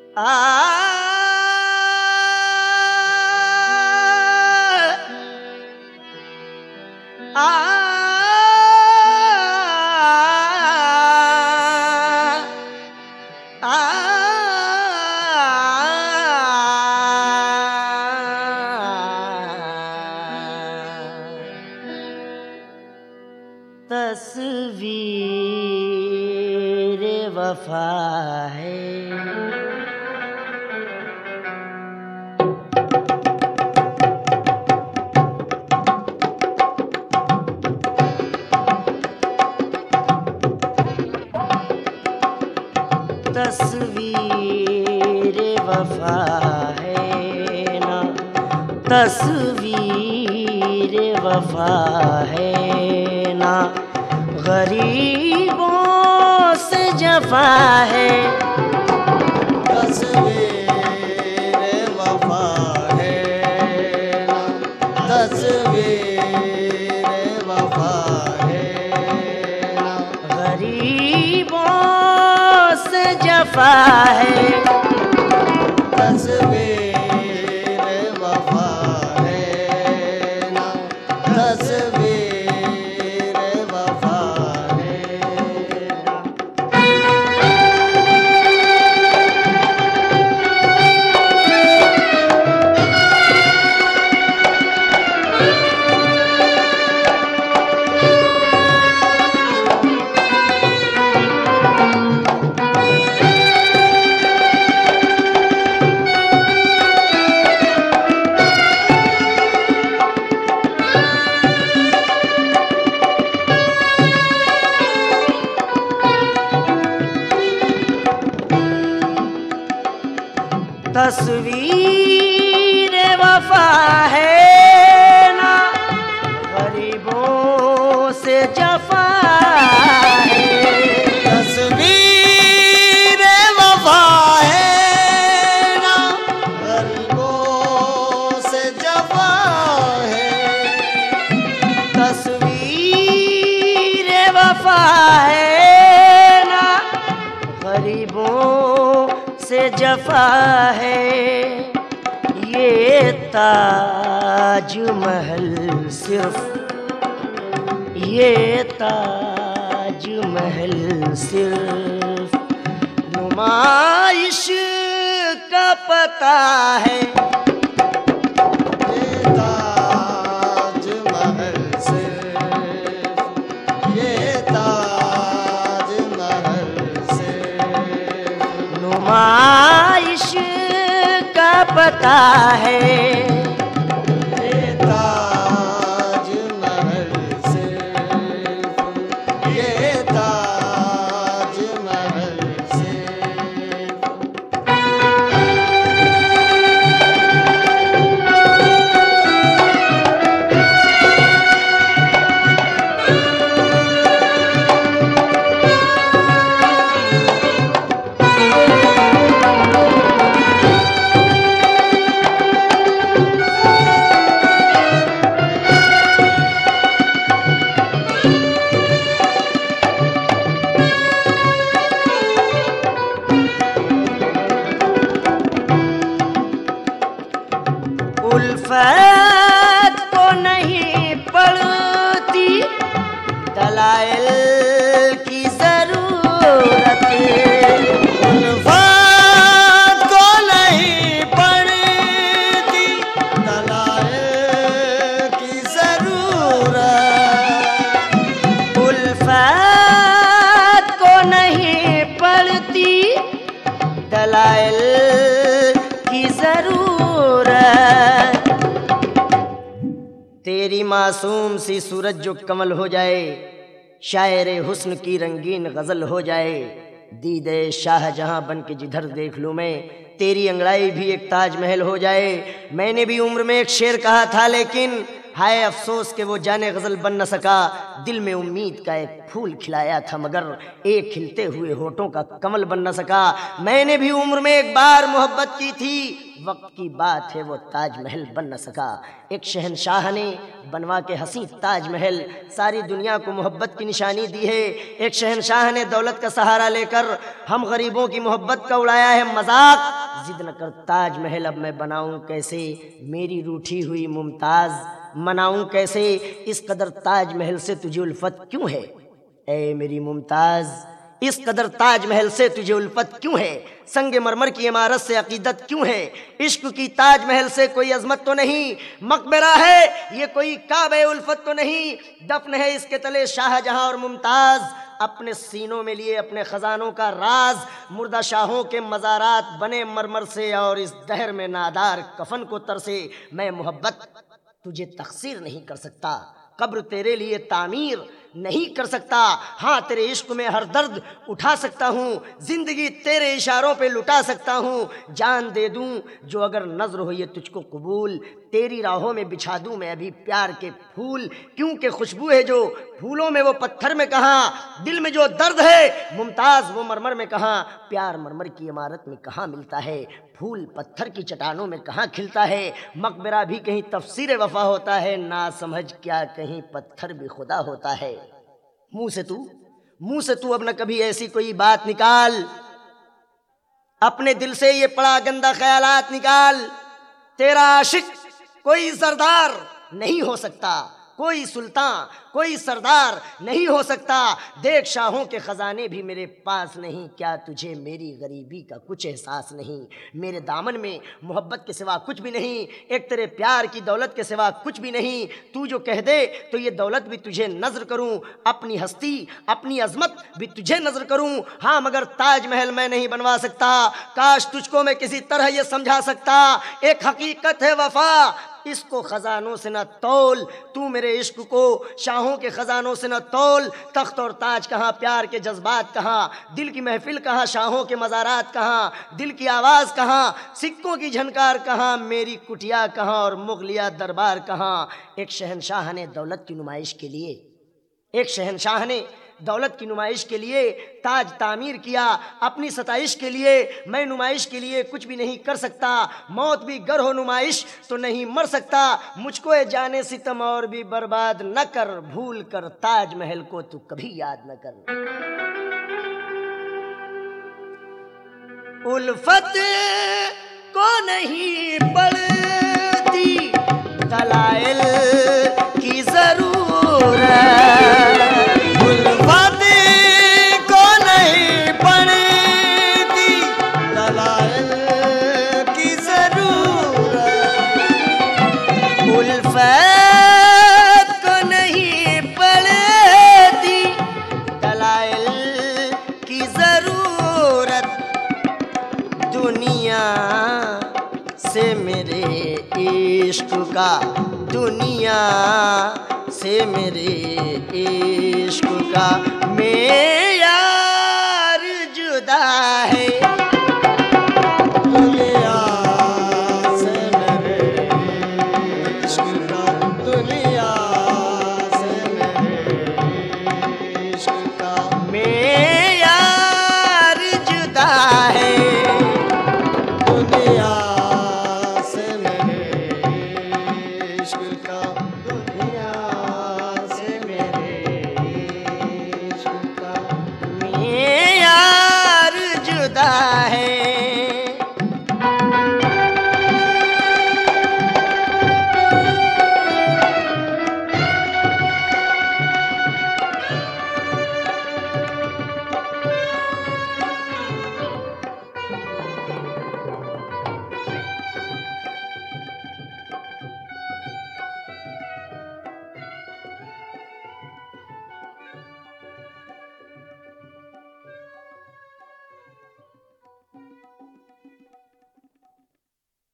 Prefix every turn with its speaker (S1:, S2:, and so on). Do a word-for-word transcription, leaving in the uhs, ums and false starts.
S1: आ आ तस्वीर वफा है तस्वीर वफा है ना, तस्वीर वफा है ना, गरीबों से जफा है।
S2: तस्वीर वफा है ना, तस्वीर वफा है ना,
S1: गरीबों से जफा है।
S2: तस्वीर वफा है ना, तस्वीर वफा है ना।
S1: तस्वीर वफा है ना, गरीबों से जफा है।
S2: तस्वीर वफा है ना, गरीबों से जफा है।
S1: तस्वीर वफा है ना, गरीबों से जफा है। ये ताज महल सिर्फ, ये ताज महल सिर्फ नुमाइश का पता है।
S2: ये ताज महल सिर्फ, ये ताज महल सिर्फ
S1: नुमाइश का पता है।
S2: ये ताज महल सिर्फ, ये ताज महल सिर्फ।
S1: उल्फत को नहीं पड़ती दलाइल की जरूरत।
S2: उल्फत को नहीं पड़ती दलाइल की जरूरत।
S1: उल्फत को नहीं पड़ती दलाइल की जरूरत। तेरी मासूम सी सूरत जो कमल हो जाए, शायरे हुस्न की रंगीन गजल हो जाए। दीदे शाहजहां बन के जिधर देख लूं मैं, तेरी अंगड़ाई भी एक ताजमहल हो जाए। मैंने भी उम्र में एक शेर कहा था, लेकिन हाय अफसोस कि वो जाने गजल बन न सका। दिल में उम्मीद का एक फूल खिलाया था, मगर एक खिलते हुए होठों का कमल बन न सका। मैंने भी उम्र में एक बार मोहब्बत की थी, वक्त की बात है वो ताजमहल बन न सका। एक शहनशाह ने बनवा के हसी ताजमहल सारी दुनिया को मोहब्बत की निशानी दी है। एक शहनशाह ने दौलत का सहारा लेकर हम गरीबों की मोहब्बत का उड़ाया है मजाक। जिद न कर ताजमहल अब मैं बनाऊं कैसे, मेरी रूठी हुई मुमताज मनाऊं कैसे, इस कदर ताजमहल से तुझे उल्फत क्यों है ऐ मेरी मुमताज, इस कदर ताजमहल से तुझे उल्फत क्यों है, संगे मरमर की इमारत से अकीदत क्यों है, इश्क की ताजमहल से कोई अजमत तो नहीं, मकबरा है ये कोई काबे उल्फत तो नहीं, दफन है इसके तले शाहजहां और मुमताज, अपने सीनों में लिए अपने खजानों का राज, मुर्दा शाहों के मज़ारात बने मरमर से, और इस दहर में नादार कफन को तरसे, मैं मोहब्बत तुझे तकसीर नहीं कर सकता, कब्र तेरे लिए तामीर नहीं कर सकता, हाँ तेरे इश्क में हर दर्द उठा सकता हूँ, जिंदगी तेरे इशारों पे लुटा सकता हूँ, जान दे दूँ जो अगर नजर हो ये तुझको कबूल, तेरी राहों में बिछा दूँ मैं अभी प्यार के फूल, क्योंकि खुशबू है जो फूलों में वो पत्थर में कहाँ, दिल में जो दर्द है मुमताज वो मरमर में कहाँ, प्यार मरमर की इमारत में कहाँ मिलता है, फूल पत्थर की चट्टानों में कहाँ खिलता है, मकबरा भी कहीं तफसीर वफा होता है, ना समझ क्या कहीं पत्थर भी खुदा होता है। मुंह से तू मुंह से तू अब न कभी ऐसी कोई बात निकाल, अपने दिल से ये पड़ा गंदा ख्यालात निकाल, तेरा आशिक कोई सरदार नहीं हो सकता, कोई सुल्तान कोई सरदार नहीं हो सकता, देख शाहों के खजाने भी मेरे पास नहीं, क्या तुझे मेरी गरीबी का कुछ एहसास नहीं, मेरे दामन में मोहब्बत के सिवा कुछ भी नहीं, एक तेरे प्यार की दौलत के सिवा कुछ भी नहीं, तू जो कह दे तो ये दौलत भी तुझे नजर करूं, अपनी हस्ती अपनी अजमत भी तुझे नजर करूं, हाँ मगर ताजमहल मैं नहीं बनवा सकता, काश तुझको मैं किसी तरह ये समझा सकता, एक हकीकत है वफा इसको खजानों से न तौल, तू मेरे इश्क को शाहों के खजानों से न तौल, तख्त और ताज कहाँ, प्यार के जज्बात कहाँ, दिल की महफिल कहाँ, शाहों के मज़ारात कहाँ, दिल की आवाज़ कहाँ, सिक्कों की झनकार कहाँ, मेरी कुटिया कहाँ और मुगलिया दरबार कहाँ। एक शहनशाह ने दौलत की नुमाइश के लिए एक शहनशाह ने दौलत की नुमाइश के लिए ताज तामीर किया, अपनी सताइश के लिए मैं नुमाइश के लिए कुछ भी नहीं कर सकता, मौत भी गर हो नुमाइश तो नहीं मर सकता, मुझको ये जाने सितम और भी बर्बाद न कर, भूल कर ताजमहल को तू कभी याद न कर। उल्फत को नहीं पड़ती दलाइल की जरूरत,
S2: उल्फत को नहीं पड़ती दलाइल की जरूरत,
S1: उल्फत को नहीं पड़ती दलाइल की जरूरत, दुनिया से मेरे इश्क का, दुनिया से मेरे इश्क का मेयार जुदा है,
S2: दुनिया से मेरे इश्क का, दुनिया से मेरे इश्क का
S1: मेयार